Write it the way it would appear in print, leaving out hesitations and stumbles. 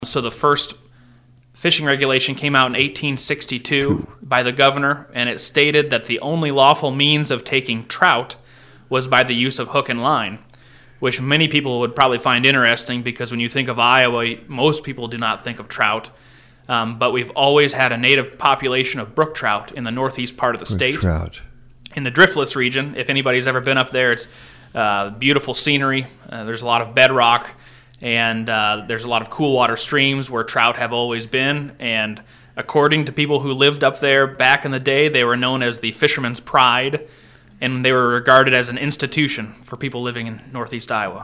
So the first fishing regulation came out in 1862 by the governor, and it stated that the only lawful means of taking trout was by the use of hook and line, which many people would probably find interesting because when you think of Iowa, most people do not think of trout. But we've always had a native population of brook trout in the northeast part of the state. Trout. In the Driftless region, if anybody's ever been up there, it's beautiful scenery. There's a lot of bedrock, and there's a lot of cool water streams where trout have always been. And according to people who lived up there back in the day, they were known as the fisherman's pride, and they were regarded as an institution for people living in northeast Iowa.